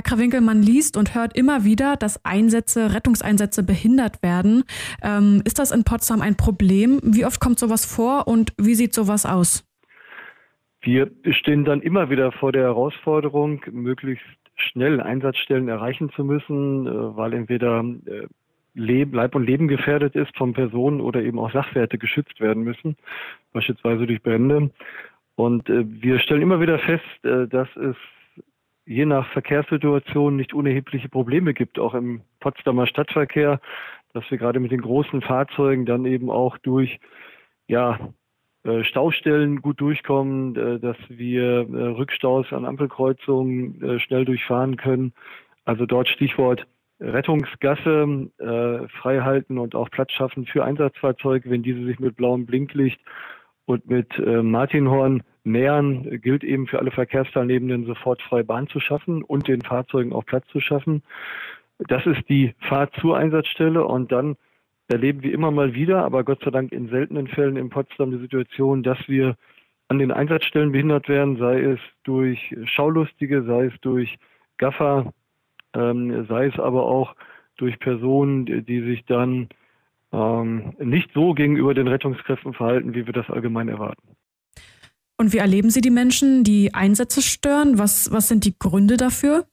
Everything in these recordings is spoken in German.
Herr Krawinkel, man liest und hört immer wieder, dass Rettungseinsätze behindert werden. Ist das in Potsdam ein Problem? Wie oft kommt sowas vor und wie sieht sowas aus? Wir stehen dann immer wieder vor der Herausforderung, möglichst schnell Einsatzstellen erreichen zu müssen, weil entweder Leib und Leben gefährdet ist von Personen oder eben auch Sachwerte geschützt werden müssen, beispielsweise durch Brände. Und wir stellen immer wieder fest, dass es je nach Verkehrssituation nicht unerhebliche Probleme gibt, auch im Potsdamer Stadtverkehr, dass wir gerade mit den großen Fahrzeugen dann eben auch durch Staustellen gut durchkommen, dass wir Rückstaus an Ampelkreuzungen schnell durchfahren können. Also dort Stichwort Rettungsgasse frei halten und auch Platz schaffen für Einsatzfahrzeuge, wenn diese sich mit blauem Blinklicht und mit Martinhorn nähern, gilt eben für alle Verkehrsteilnehmenden sofort freie Bahn zu schaffen und den Fahrzeugen auch Platz zu schaffen. Das ist die Fahrt zur Einsatzstelle und dann erleben wir immer mal wieder, aber Gott sei Dank in seltenen Fällen in Potsdam die Situation, dass wir an den Einsatzstellen behindert werden, sei es durch Schaulustige, sei es durch Gaffer, sei es aber auch durch Personen, die sich dann nicht so gegenüber den Rettungskräften verhalten, wie wir das allgemein erwarten. Und wie erleben Sie die Menschen, die Einsätze stören? Was sind die Gründe dafür?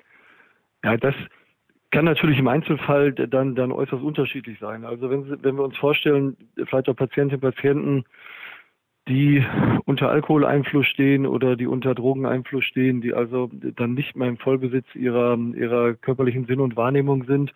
Ja, das kann natürlich im Einzelfall dann äußerst unterschiedlich sein. Also wenn wir uns vorstellen, vielleicht auch Patientinnen und Patienten, die unter Alkoholeinfluss stehen oder die unter Drogeneinfluss stehen, die also dann nicht mehr im Vollbesitz ihrer körperlichen Sinn und Wahrnehmung sind.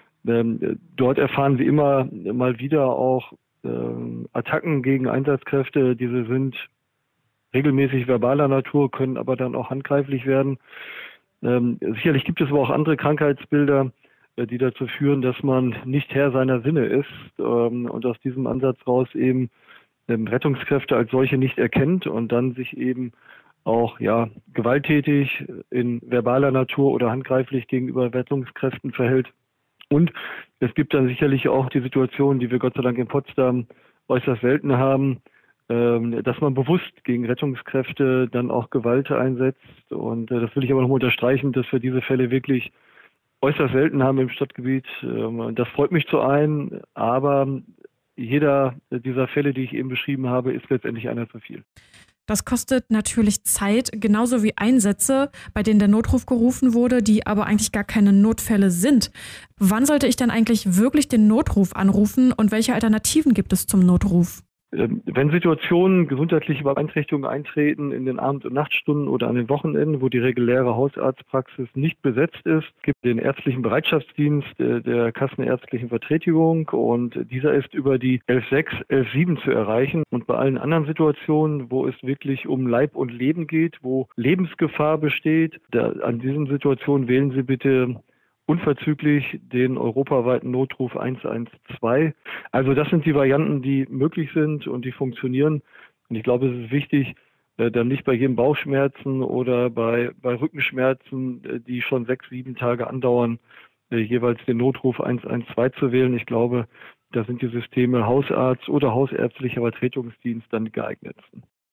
Dort erfahren wir immer mal wieder auch Attacken gegen Einsatzkräfte. Diese sind regelmäßig verbaler Natur, können aber dann auch handgreiflich werden. Sicherlich gibt es aber auch andere Krankheitsbilder, die dazu führen, dass man nicht Herr seiner Sinne ist und aus diesem Ansatz raus eben Rettungskräfte als solche nicht erkennt und dann sich eben auch gewalttätig in verbaler Natur oder handgreiflich gegenüber Rettungskräften verhält. Und es gibt dann sicherlich auch die Situation, die wir Gott sei Dank in Potsdam äußerst selten haben, dass man bewusst gegen Rettungskräfte dann auch Gewalt einsetzt. Und das will ich aber noch mal unterstreichen, dass wir diese Fälle wirklich äußerst selten haben im Stadtgebiet. Das freut mich zu ein, aber jeder dieser Fälle, die ich eben beschrieben habe, ist letztendlich einer zu viel. Das kostet natürlich Zeit, genauso wie Einsätze, bei denen der Notruf gerufen wurde, die aber eigentlich gar keine Notfälle sind. Wann sollte ich denn eigentlich wirklich den Notruf anrufen und welche Alternativen gibt es zum Notruf? Wenn Situationen, gesundheitliche Beeinträchtigungen eintreten in den Abend- und Nachtstunden oder an den Wochenenden, wo die reguläre Hausarztpraxis nicht besetzt ist, gibt es den ärztlichen Bereitschaftsdienst der kassenärztlichen Vertretung und dieser ist über die 11.6, 11.7 zu erreichen. Und bei allen anderen Situationen, wo es wirklich um Leib und Leben geht, wo Lebensgefahr besteht, an diesen Situationen wählen Sie bitte unverzüglich den europaweiten Notruf 112. Also das sind die Varianten, die möglich sind und die funktionieren. Und ich glaube, es ist wichtig, dann nicht bei jedem Bauchschmerzen oder bei Rückenschmerzen, die schon 6, 7 Tage andauern, jeweils den Notruf 112 zu wählen. Ich glaube, da sind die Systeme Hausarzt oder hausärztlicher Vertretungsdienst dann die geeignetsten.